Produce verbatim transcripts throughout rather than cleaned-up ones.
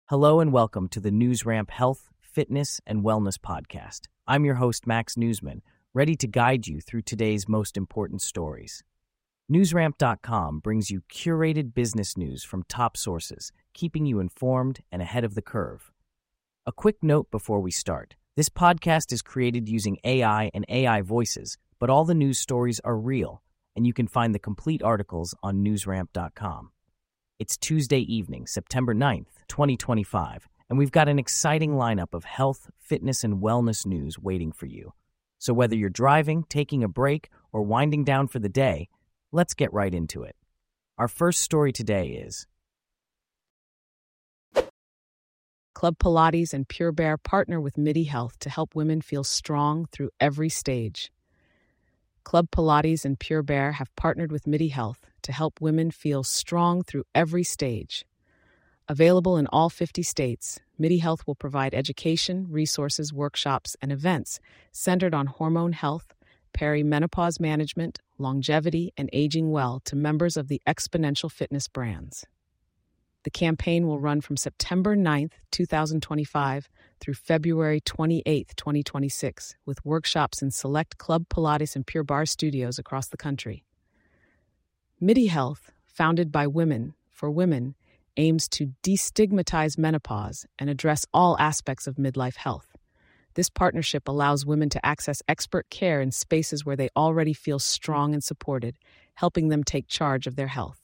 Hello and welcome to the NewsRamp Health, Fitness, and Wellness Podcast. I'm your host, Max Newsman, ready to guide you through today's most important stories. NewsRamp dot com brings you curated business news from top sources, keeping you informed and ahead of the curve. A quick note before we start. This podcast is created using A I and A I voices, but all the news stories are real, and you can find the complete articles on NewsRamp dot com. It's Tuesday evening, September ninth, twenty twenty-five, and we've got an exciting lineup of health, fitness, and wellness news waiting for you. So whether you're driving, taking a break, or winding down for the day, let's get right into it. Our first story today is Club Pilates and Pure Barre partner with MIDI Health to help women feel strong through every stage. Club Pilates and Pure Barre have partnered with MIDI Health to help women feel strong through every stage. Available in all fifty states, MIDI Health will provide education, resources, workshops, and events centered on hormone health, perimenopause management, longevity, and aging well to members of the Exponential Fitness brands. The campaign will run from September ninth, twenty twenty-five through February twenty-eighth, twenty twenty-six, with workshops in select Club Pilates and Pure Barre studios across the country. MIDI Health, founded by women for women, aims to destigmatize menopause and address all aspects of midlife health. This partnership allows women to access expert care in spaces where they already feel strong and supported, helping them take charge of their health.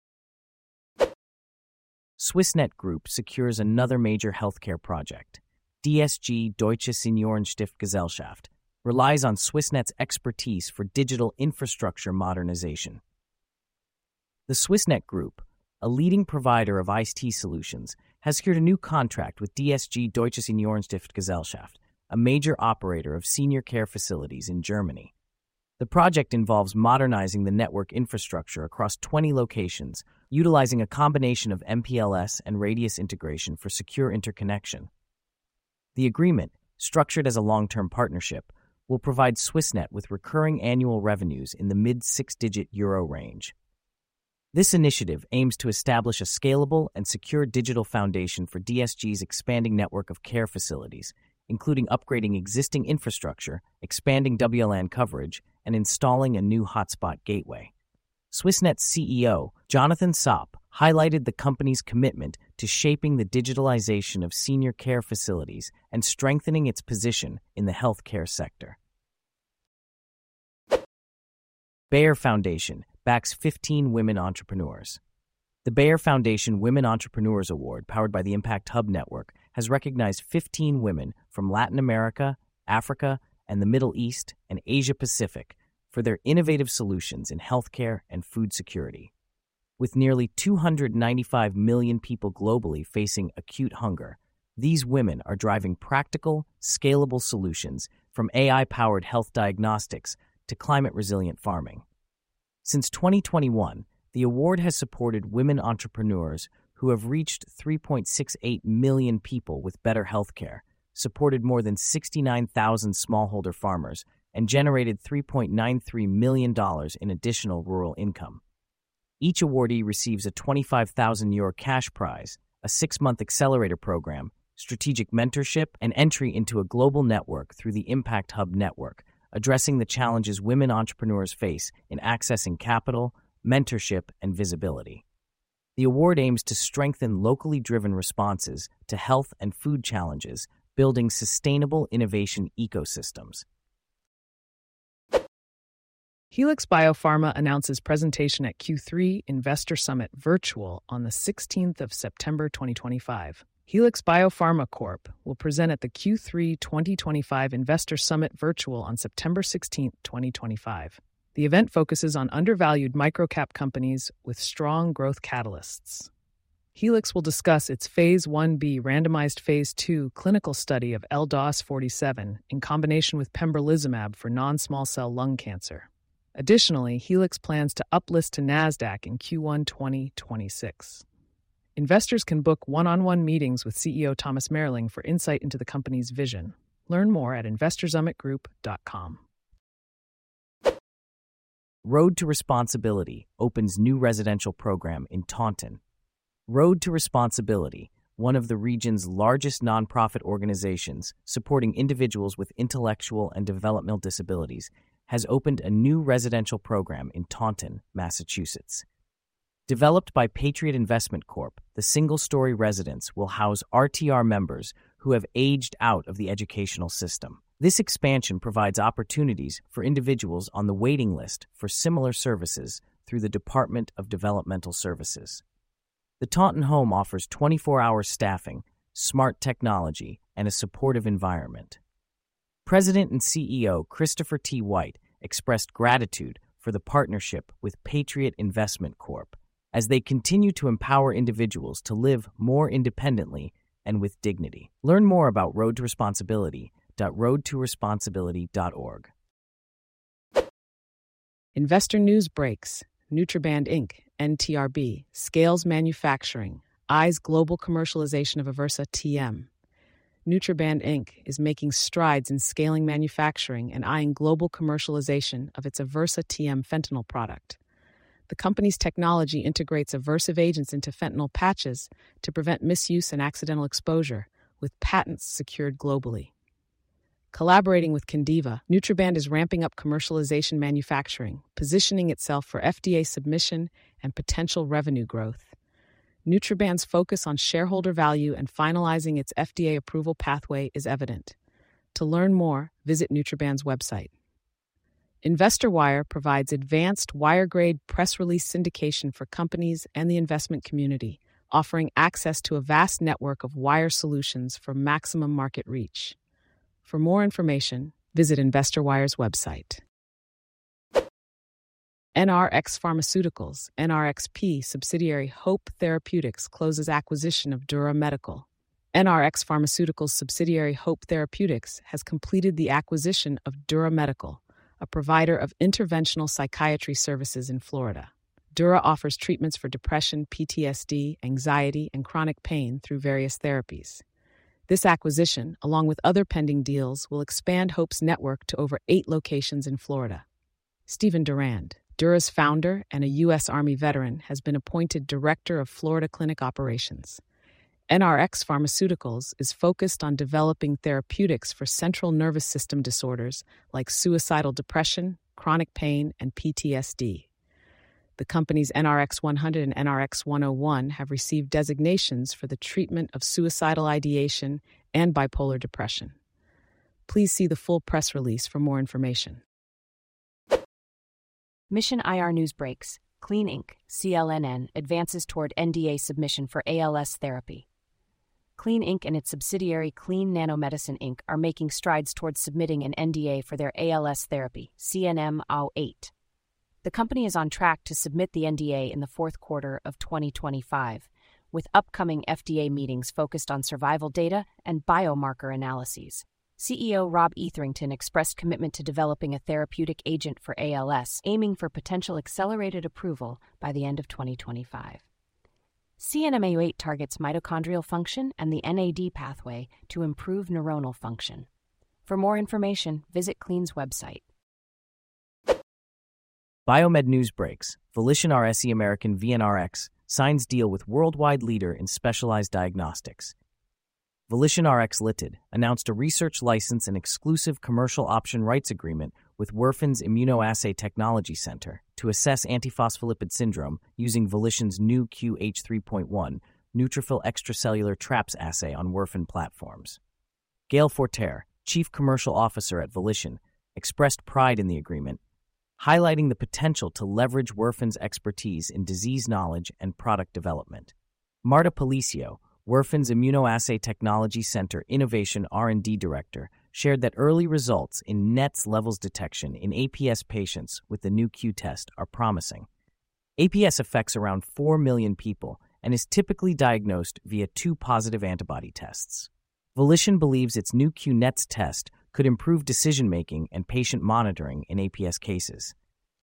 Swissnet Group secures another major healthcare project. D S G Deutsche Seniorenstiftgesellschaft relies on Swissnet's expertise for digital infrastructure modernization. The Swissnet Group, a leading provider of I T solutions, has secured a new contract with D S G Deutsche Seniorenstiftgesellschaft, a major operator of senior care facilities in Germany. The project involves modernizing the network infrastructure across twenty locations, utilizing a combination of M P L S and Radius integration for secure interconnection. The agreement, structured as a long-term partnership, will provide Swissnet with recurring annual revenues in the mid-six-digit euro range. This initiative aims to establish a scalable and secure digital foundation for D S G's expanding network of care facilities, including upgrading existing infrastructure, expanding W L A N coverage, and installing a new hotspot gateway. Swissnet's C E O, Jonathan Sopp, highlighted the company's commitment to shaping the digitalization of senior care facilities and strengthening its position in the healthcare sector. Bayer Foundation backs fifteen women entrepreneurs. The Bayer Foundation Women Entrepreneurs Award, powered by the Impact Hub Network, has recognized fifteen women from Latin America, Africa, and the Middle East and Asia Pacific for their innovative solutions in healthcare and food security. With nearly two hundred ninety-five million people globally facing acute hunger, these women are driving practical, scalable solutions from A I-powered health diagnostics to climate-resilient farming. Since twenty twenty-one, the award has supported women entrepreneurs who have reached three point six eight million people with better healthcare, supported more than sixty-nine thousand smallholder farmers, and generated three point nine three million dollars in additional rural income. Each awardee receives a twenty-five thousand euro cash prize, a six-month accelerator program, strategic mentorship, and entry into a global network through the Impact Hub Network, addressing the challenges women entrepreneurs face in accessing capital, mentorship, and visibility. The award aims to strengthen locally driven responses to health and food challenges, building sustainable innovation ecosystems. Helix Biopharma announces presentation at Q three Investor Summit Virtual on the sixteenth of September twenty twenty-five. Helix Biopharma Corp will present at the Q three twenty twenty-five Investor Summit Virtual on September sixteenth, twenty twenty-five. The event focuses on undervalued microcap companies with strong growth catalysts. Helix will discuss its Phase one B randomized Phase two clinical study of L D O S forty-seven in combination with pembrolizumab for non-small cell lung cancer. Additionally, Helix plans to uplist to NASDAQ in Q one twenty twenty-six. Investors can book one-on-one meetings with C E O Thomas Merling for insight into the company's vision. Learn more at investor summit group dot com. Road to Responsibility opens new residential program in Taunton. Road to Responsibility, one of the region's largest nonprofit organizations supporting individuals with intellectual and developmental disabilities, has opened a new residential program in Taunton, Massachusetts. Developed by Patriot Investment Corp, the single-story residence will house R T R members who have aged out of the educational system. This expansion provides opportunities for individuals on the waiting list for similar services through the Department of Developmental Services. The Taunton home offers twenty-four hour staffing, smart technology, and a supportive environment. President and C E O Christopher T. White expressed gratitude for the partnership with Patriot Investment Corp as they continue to empower individuals to live more independently and with dignity. Learn more about Road to Responsibility at road to responsibility dot org. Investor news breaks. Nutriband Incorporated, N T R B, scales manufacturing, eyes global commercialization of Aversa T M. Nutriband Incorporated is making strides in scaling manufacturing and eyeing global commercialization of its Aversa T M fentanyl product. The company's technology integrates aversive agents into fentanyl patches to prevent misuse and accidental exposure, with patents secured globally. Collaborating with Candiva, Nutriband is ramping up commercialization manufacturing, positioning itself for F D A submission and potential revenue growth. Nutriband's focus on shareholder value and finalizing its F D A approval pathway is evident. To learn more, visit Nutriband's website. InvestorWire provides advanced wire-grade press release syndication for companies and the investment community, offering access to a vast network of wire solutions for maximum market reach. For more information, visit InvestorWire's website. N R X Pharmaceuticals, N R X P subsidiary Hope Therapeutics closes acquisition of Dura Medical. N R X Pharmaceuticals subsidiary Hope Therapeutics has completed the acquisition of Dura Medical, a provider of interventional psychiatry services in Florida. Dura offers treatments for depression, P T S D, anxiety, and chronic pain through various therapies. This acquisition, along with other pending deals, will expand Hope's network to over eight locations in Florida. Stephen Durand, Dura's founder and a U S Army veteran, has been appointed Director of Florida Clinic Operations. N R X Pharmaceuticals is focused on developing therapeutics for central nervous system disorders like suicidal depression, chronic pain, and P T S D. The company's N R X one hundred and N R X one oh one have received designations for the treatment of suicidal ideation and bipolar depression. Please see the full press release for more information. Mission I R News Breaks. Clean Incorporated, C L N N, advances toward N D A submission for A L S therapy. Clean Incorporated and its subsidiary Clean Nanomedicine Incorporated are making strides towards submitting an N D A for their A L S therapy, C N M A U eight. The company is on track to submit the N D A in the fourth quarter of twenty twenty-five, with upcoming F D A meetings focused on survival data and biomarker analyses. C E O Rob Etherington expressed commitment to developing a therapeutic agent for A L S, aiming for potential accelerated approval by the end of twenty twenty-five. C N M A U eight targets mitochondrial function and the N A D pathway to improve neuronal function. For more information, visit Clean's website. Biomed News Breaks. Volition R S E American V N R X signs deal with worldwide leader in specialized diagnostics. Volition R X Limited announced a research license and exclusive commercial option rights agreement with Werfen's Immunoassay Technology Center to assess antiphospholipid syndrome using Volition's new Q H three point one neutrophil extracellular traps assay on Werfen platforms. Gail Forterre, Chief Commercial Officer at Volition, expressed pride in the agreement, highlighting the potential to leverage Werfen's expertise in disease knowledge and product development. Marta Policio, Werfen's Immunoassay Technology Center Innovation R and D Director, shared that early results in N E T S levels detection in A P S patients with the new Q test are promising. A P S affects around four million people and is typically diagnosed via two positive antibody tests. Volition believes its new Q N E T S test could improve decision-making and patient monitoring in A P S cases.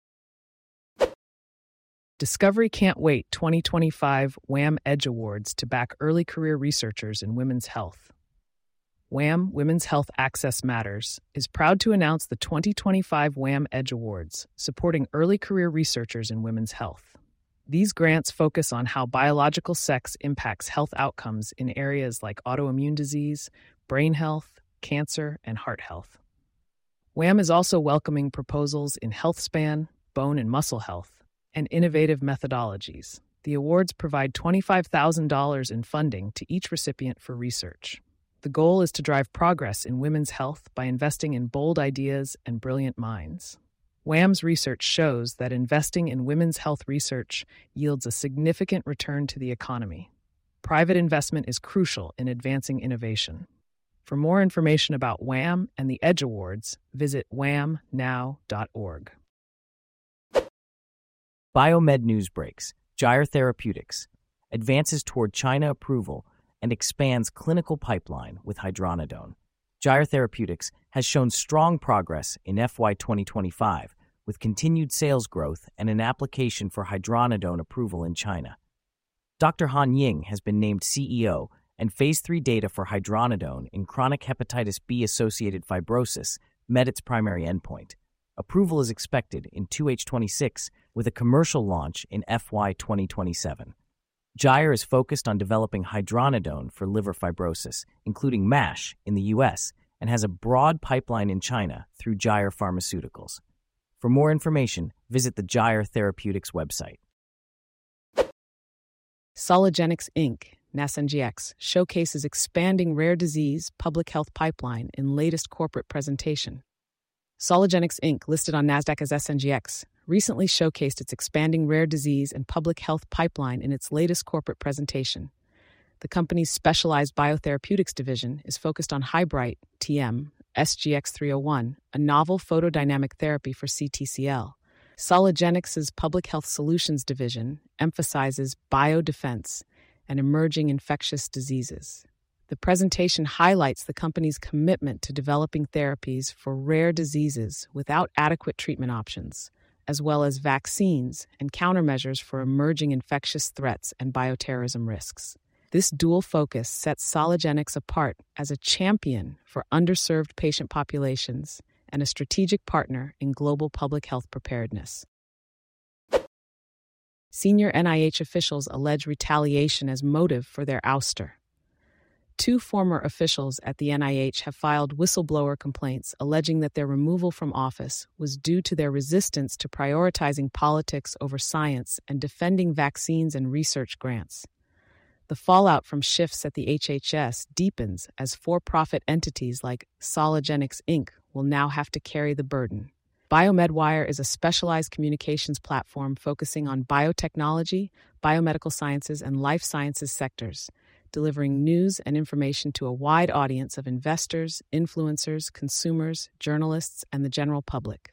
Discovery can't wait twenty twenty-five WHAM Edge Awards to back early career researchers in women's health. WHAM Women's Health Access Matters is proud to announce the twenty twenty-five WHAM Edge Awards, supporting early career researchers in women's health. These grants focus on how biological sex impacts health outcomes in areas like autoimmune disease, brain health, cancer, and heart health. WHAM is also welcoming proposals in health span, bone and muscle health, and innovative methodologies. The awards provide twenty-five thousand dollars in funding to each recipient for research. The goal is to drive progress in women's health by investing in bold ideas and brilliant minds. WHAM's research shows that investing in women's health research yields a significant return to the economy. Private investment is crucial in advancing innovation. For more information about WHAM and the EDGE Awards, visit wham now dot org. Biomed news breaks. Gyre Therapeutics advances toward China approval and expands clinical pipeline with hydronidone. Gyre Therapeutics has shown strong progress in F Y twenty twenty-five with continued sales growth and an application for hydronidone approval in China. Doctor Han Ying has been named C E O, and Phase three data for hydronidone in chronic hepatitis B-associated fibrosis met its primary endpoint. Approval is expected in two H twenty-six with a commercial launch in F Y twenty twenty-seven. Gyre is focused on developing hydronidone for liver fibrosis, including MASH, in the U S, and has a broad pipeline in China through Gyre Pharmaceuticals. For more information, visit the Gyre Therapeutics website. Sologenics Incorporated, N A S N G X, showcases expanding rare disease public health pipeline in latest corporate presentation. Sologenics Incorporated, listed on NASDAQ as S N G X, recently showcased its expanding rare disease and public health pipeline in its latest corporate presentation. The company's specialized biotherapeutics division is focused on Highbright T M S G X three oh one, a novel photodynamic therapy for C T C L. Sologenics' Public Health Solutions division emphasizes biodefense and emerging infectious diseases. The presentation highlights the company's commitment to developing therapies for rare diseases without adequate treatment options, as well as vaccines and countermeasures for emerging infectious threats and bioterrorism risks. This dual focus sets Sologenics apart as a champion for underserved patient populations and a strategic partner in global public health preparedness. Senior N I H officials allege retaliation as motive for their ouster. Two former officials at the N I H have filed whistleblower complaints alleging that their removal from office was due to their resistance to prioritizing politics over science and defending vaccines and research grants. The fallout from shifts at the H H S deepens as for-profit entities like Sologenics Incorporated will now have to carry the burden. BioMedWire is a specialized communications platform focusing on biotechnology, biomedical sciences, and life sciences sectors, delivering news and information to a wide audience of investors, influencers, consumers, journalists, and the general public.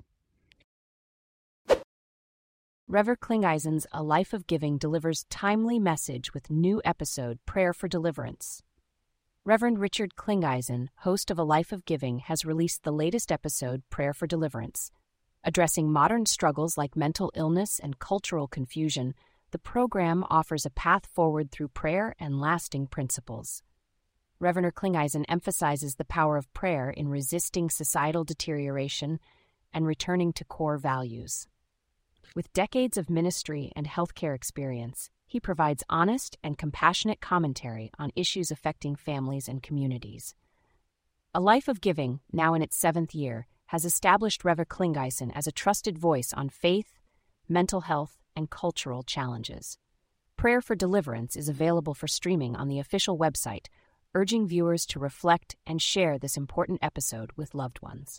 Rever Klingeisen's A Life of Giving delivers timely message with new episode Prayer for Deliverance. Reverend Richard Klingeisen, host of A Life of Giving, has released the latest episode Prayer for Deliverance. Addressing modern struggles like mental illness and cultural confusion, the program offers a path forward through prayer and lasting principles. Reverend Klingeisen emphasizes the power of prayer in resisting societal deterioration and returning to core values. With decades of ministry and healthcare experience, he provides honest and compassionate commentary on issues affecting families and communities. A Life of Giving, now in its seventh year, has established Rever Klingeisen as a trusted voice on faith, mental health, and cultural challenges. Prayer for Deliverance is available for streaming on the official website, urging viewers to reflect and share this important episode with loved ones.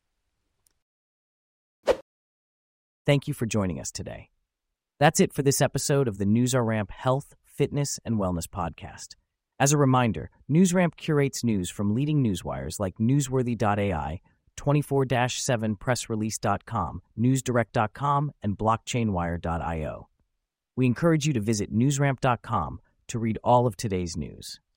Thank you for joining us today. That's it for this episode of the NewsRamp Health, Fitness, and Wellness Podcast. As a reminder, NewsRamp curates news from leading newswires like Newsworthy dot A I, twenty-four seven press release dot com, newsdirect dot com, and blockchainwire dot io. We encourage you to visit newsramp dot com to read all of today's news.